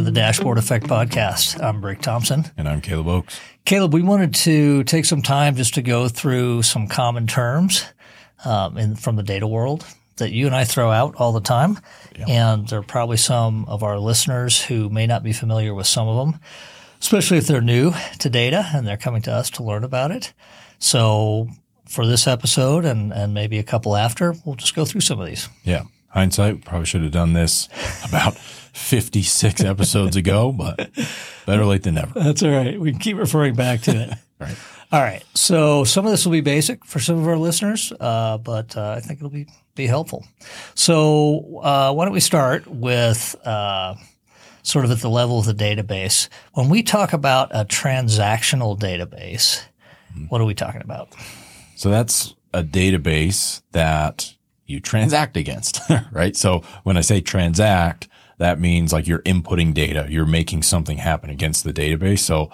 the Dashboard Effect Podcast. I'm Rick Thompson. And I'm Caleb Oakes. Caleb, we wanted to take some time just to go through some common terms from the data world that you and I throw out all the time. Yeah. And there are probably some of our listeners who may not be familiar with some of them, especially if they're new to data and they're coming to us to learn about it. So for this episode and maybe a couple after, we'll just go through some of these. Yeah. Hindsight, probably should have done this about 56 episodes ago, but better late than never. That's all right. We can keep referring back to it. Right. All right. So some of this will be basic for some of our listeners, but I think it'll be helpful. So why don't we start with sort of at the level of the database. When we talk about a transactional database, what are we talking about? So that's a database that you transact against, right? So when I say transact, that means like you're inputting data, you're making something happen against the database. So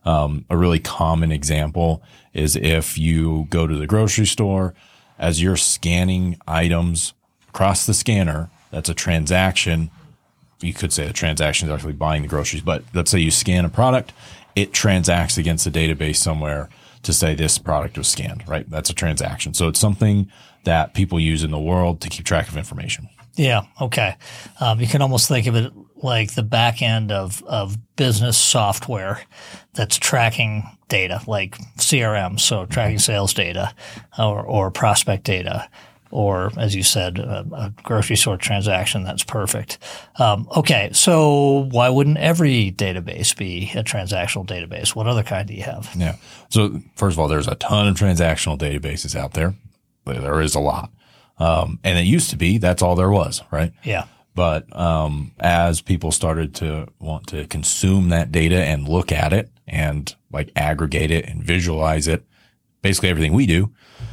a really common example is if you go to the grocery store, as you're scanning items across the scanner, that's a transaction. You could say the transaction is actually buying the groceries, but let's say you scan a product, it transacts against the database somewhere to say this product was scanned, right? That's a transaction. So it's something that people use in the world to keep track of information. Yeah. Okay. You can almost think of it like the back end of business software that's tracking data, like CRM. So tracking sales data or prospect data, or as you said, a grocery store transaction. That's perfect. Okay. So why wouldn't every database be a transactional database? What other kind do you have? Yeah. So first of all, there's a ton of transactional databases out there. There is a lot. And it used to be that's all there was, right? Yeah. But as people started to want to consume that data and look at it and like aggregate it and visualize it, basically everything we do,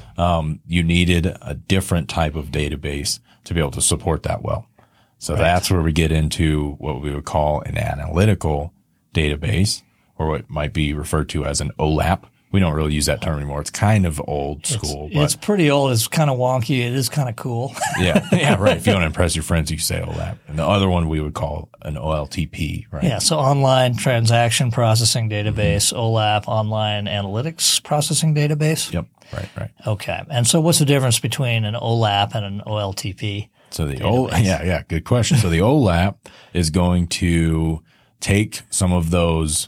you needed a different type of database to be able to support that well. So that's where we get into what we would call an analytical database, or what might be referred to as an OLAP. We don't really use that term anymore. It's kind of old school. It's pretty old. It's kind of wonky. It is kind of cool. Yeah, right. If you want to impress your friends, you say OLAP. And the other one we would call an OLTP, right? Yeah, so online transaction processing database, OLAP, online analytics processing database. Yep, right. Okay. And so what's the difference between an OLAP and an OLTP? So good question. So the OLAP is going to take some of those,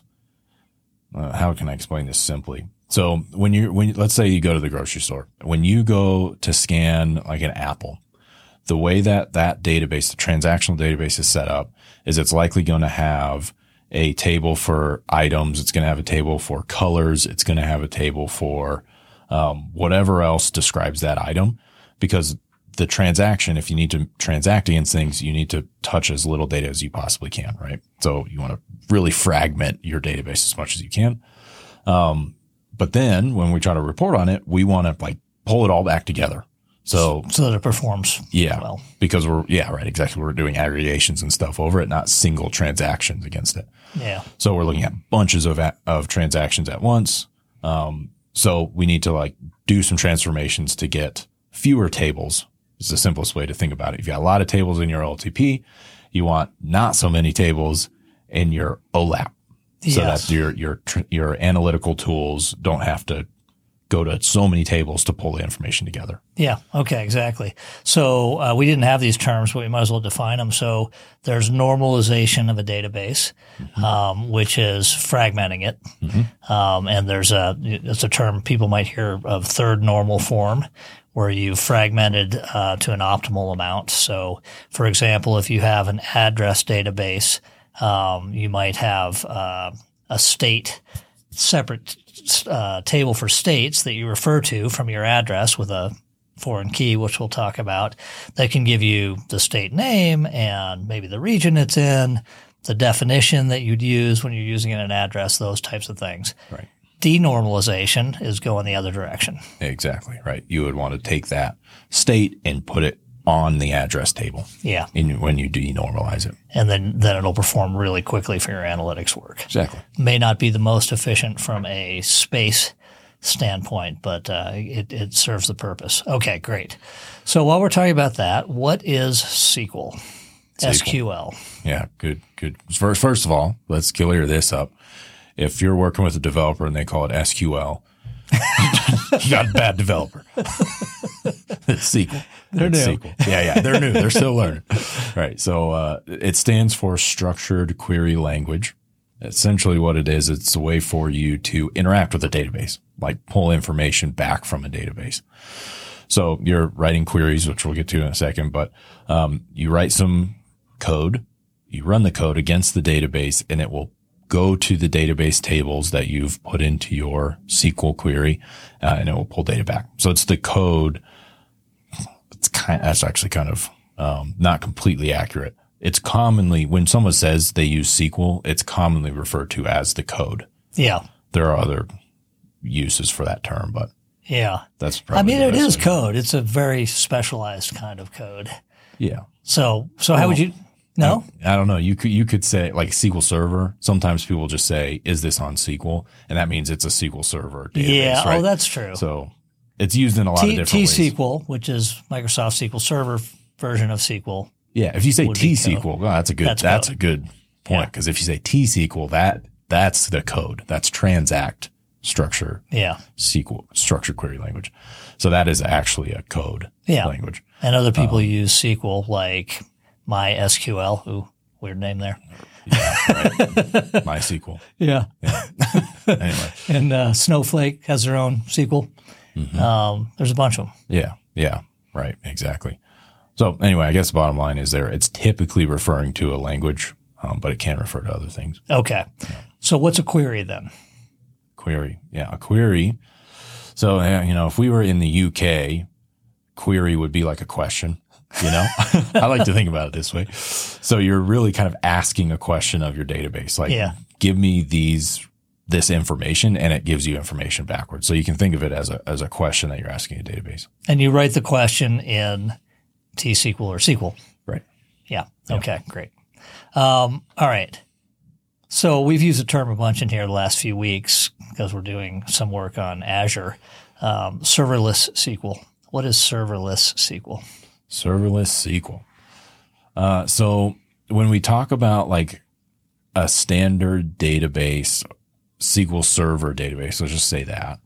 how can I explain this simply? So when let's say you go to the grocery store, when you go to scan like an apple, the way that database, the transactional database is set up is it's likely going to have a table for items. It's going to have a table for colors. It's going to have a table for, whatever else describes that item, because the transaction, if you need to transact against things, you need to touch as little data as you possibly can, right? So you want to really fragment your database as much as you can. But then when we try to report on it, we want to like pull it all back together. So that it performs well. Because exactly. We're doing aggregations and stuff over it, not single transactions against it. Yeah. So we're looking at bunches of transactions at once. So we need to like do some transformations to get fewer tables. It's the simplest way to think about it. If you got a lot of tables in your OLTP, you want not so many tables in your OLAP. So that your analytical tools don't have to go to so many tables to pull the information together. Yeah. Okay. Exactly. So we didn't have these terms, but we might as well define them. So there's normalization of a database, which is fragmenting it. And it's a term people might hear of third normal form, where you fragmented to an optimal amount. So, for example, if you have an address database, you might have a state separate table for states that you refer to from your address with a foreign key, which we'll talk about, that can give you the state name and maybe the region it's in, the definition that you'd use when you're using an address, those types of things. Right. Denormalization is going the other direction. Exactly, right. You would want to take that state and put it on the address table. Yeah. When you denormalize it. And then it'll perform really quickly for your analytics work. Exactly. May not be the most efficient from a space standpoint, but it serves the purpose. Okay, great. So while we're talking about that, what is SQL? SQL. Yeah, good. First of all, let's clear this up. If you're working with a developer and they call it SQL, you got a bad developer. It's SQL. They're new. SQL. Yeah, they're new. They're still learning. Right. So it stands for Structured Query Language. Essentially what it is, it's a way for you to interact with a database, like pull information back from a database. So you're writing queries, which we'll get to in a second, but you write some code, you run the code against the database, and it will go to the database tables that you've put into your SQL query, and it will pull data back. So it's the code. That's actually kind of not completely accurate. It's commonly, when someone says they use SQL, it's commonly referred to as the code. Yeah. There are other uses for that term, but yeah, that's probably it is code. It's a very specialized kind of code. Yeah. So how would you? No, I don't know. You could say like SQL Server. Sometimes people just say, "Is this on SQL?" And that means it's a SQL Server database. Yeah. Right? Oh, that's true. So it's used in a lot of different ways. T-SQL, which is Microsoft SQL Server version of SQL. Yeah. If you say T-SQL, that's a good point. Because if you say T-SQL, that's the code. That's transact structure. Yeah. SQL, structured query language. So that is actually a code language. And other people use SQL like MySQL. Ooh, weird name there. Yeah, right. MySQL. Yeah. Anyway. And Snowflake has their own SQL. Mm-hmm. There's a bunch of them. Yeah. Right. Exactly. So anyway, I guess the bottom line is it's typically referring to a language, but it can refer to other things. Okay. Yeah. So what's a query then? Query. Yeah. A query. So, if we were in the UK, query would be like a question, I like to think about it this way. So you're really kind of asking a question of your database. Like, give me this information, and it gives you information backwards. So you can think of it as a question that you're asking a database. And you write the question in T-SQL or SQL. Right. Yeah. Okay, great. All right. So we've used the term a bunch in here the last few weeks because we're doing some work on Azure. Serverless SQL. What is serverless SQL? Serverless SQL. So when we talk about like a standard database, SQL Server database, let's just say that,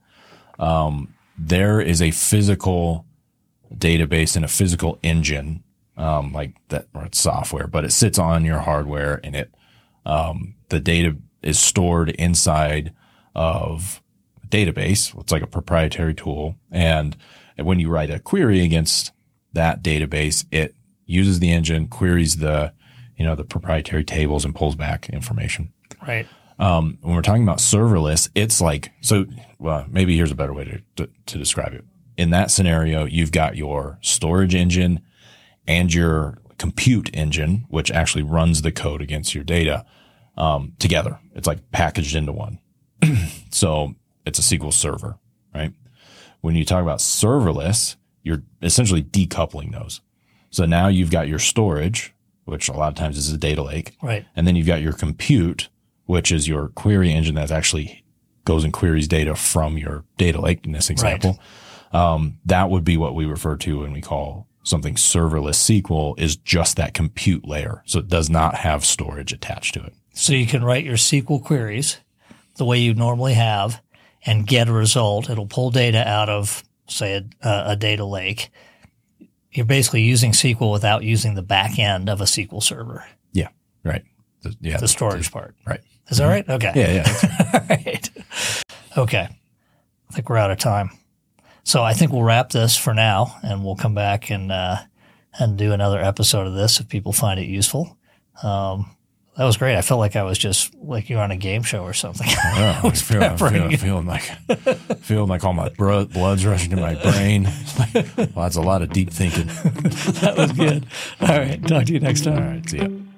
there is a physical database and a physical engine, like that, or it's software, but it sits on your hardware, and the data is stored inside of a database. It's like a proprietary tool. And when you write a query against that database, it uses the engine, queries the proprietary tables, and pulls back information. Right. When we're talking about serverless, it's like, maybe here's a better way to describe it. In that scenario, you've got your storage engine and your compute engine, which actually runs the code against your data, together. It's like packaged into one. So it's a SQL Server, right? When you talk about serverless, you're essentially decoupling those. So now you've got your storage, which a lot of times is a data lake. Right. And then you've got your compute, which is your query engine that actually goes and queries data from your data lake in this example. Right. That would be what we refer to when we call something serverless SQL, is just that compute layer. So it does not have storage attached to it. So you can write your SQL queries the way you normally have and get a result. It'll pull data out of, say, a data lake. You're basically using SQL without using the back end of a SQL server. Yeah, right. The storage part. Right. Is that right? Okay. Yeah. All right. Okay. I think we're out of time. So I think we'll wrap this for now, and we'll come back and do another episode of this if people find it useful. That was great. I felt like I was just like you were on a game show or something. Yeah, I was feeling like all my blood's rushing to my brain. Well, that's a lot of deep thinking. That was good. All right. Talk to you next time. All right. See ya.